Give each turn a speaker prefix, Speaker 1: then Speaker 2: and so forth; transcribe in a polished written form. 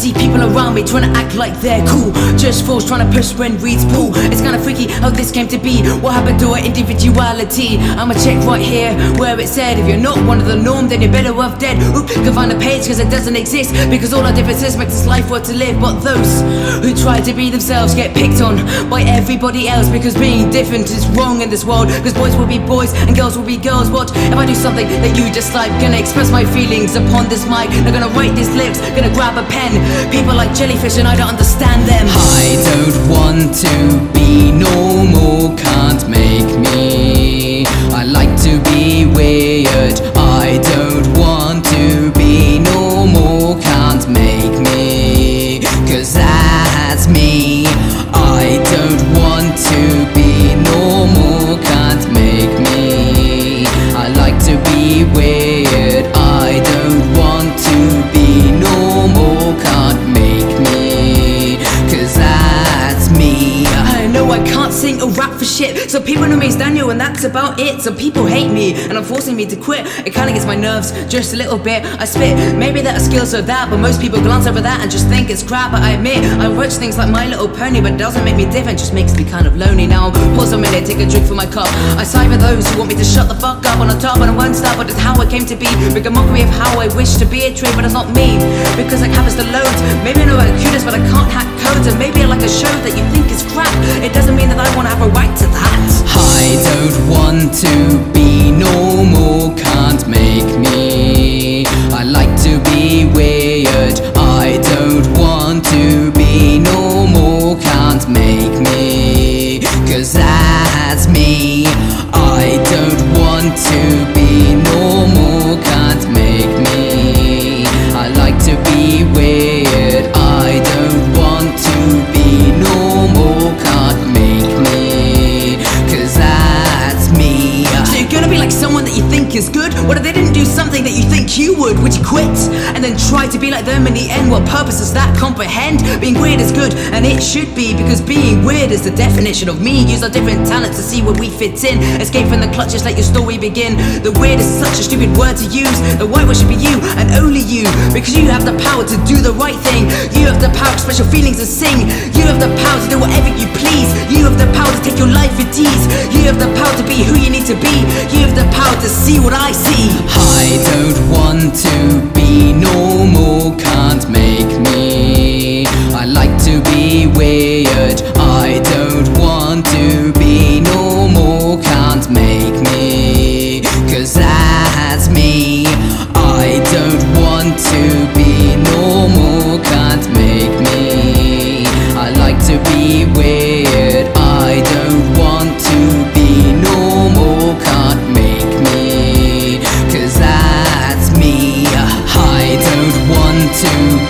Speaker 1: see people around me trying to act like they're cool. Just fools trying to push when reeds pull. It's kinda freaky how this came to be. What happened to our individuality? I'ma check right here where it said, if you're not one of the norm, then you're better off dead. Who can find a page cause it doesn't exist, because all our differences make this life worth to live. But those who try to be themselves get picked on by everybody else, because being different is wrong in this world. Cause boys will be boys and girls will be girls. What if I do something that you dislike? Gonna express my feelings upon this mic. They're gonna write these lyrics, gonna grab a pen. People like jellyfish and I don't understand them.
Speaker 2: I don't want to be normal, can't make me. I like to be weird. I don't want to be normal, can't make me. Cause that's me. I don't want to be normal, can't make me. I like to be weird. I don't want to be normal, can't make me. Cause that's me.
Speaker 1: I know I can't sing or rap for shit, so people know me as Daniel and that's about it. Some people hate me and are forcing me to quit. It kinda gets my nerves just a little bit. I spit, maybe that a skills are that, but most people glance over that and just think it's crap. But I admit, I watch things like My Little Pony, but it doesn't make me different, just makes me kind of lonely. Now pause a minute, take a drink from my cup. I sigh for those who want me to shut the fuck up on the top, and I won't stop, but it's how I came to be. Make a mockery of how I wish to be a tree, but it's not me, because it happens to loads. Maybe I know how to cue this, but I can't hack codes. And maybe I like a show that you think is crap. It doesn't mean that I wanna have a right to that.
Speaker 2: I don't want to be normal, can't make me. I like to be weird. I don't want to be normal, can't make me. Cause that's me. I don't want to be normal, can't make me. I like to be weird. I don't want to be normal, can't make me. Cause that's me.
Speaker 1: So you're gonna be like someone that you think is good? What if they didn't do something that you think you would? Would you quit and then try to be like them in the end? What purpose does that comprehend? Being weird is good, and it should be, because being weird is the definition of me. Use our different talents to see where we fit in. Escape from the clutches, let your story begin. The weird is such a stupid word to use. The white one should be you and only you, because you have the power to do the right thing. You have the power to express your feelings and sing. You have the power to do whatever you please. You have the power to take your life with ease. You have the power to be who you need to be. You have the power to see what I see.
Speaker 2: I don't want to be normal, can't make me. I like to be weird. I don't want to be normal, can't make me. Cause that's me. I don't want to be normal, can't make me. I like to be weird. I don't want to be normal, can't make me. Cause that's me. I don't want to